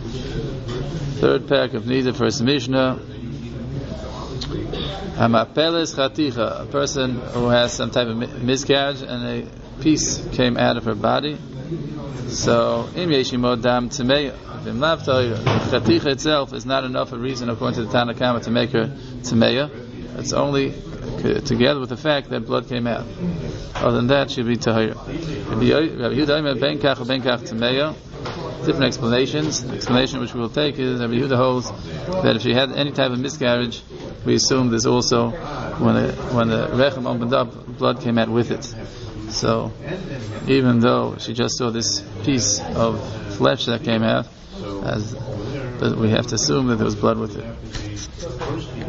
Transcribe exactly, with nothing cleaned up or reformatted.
Third pack of Nida, first Mishnah. Hamapeles chaticha, a person who has some type of miscarriage and a piece came out of her body. So, im yeshimo dam tmeya, the chaticha itself is not enough a reason according to the Tanna Kama to make her tmeya. It's only together with the fact that blood came out. Other than that, she'll be tahir. Different explanations. The explanation which we will take is Rabbi Yehuda holds that if she had any type of miscarriage, we assume there's also when the when the rechem opened up, blood came out with it. So even though she just saw this piece of flesh that came out, as but we have to assume that there was blood with it.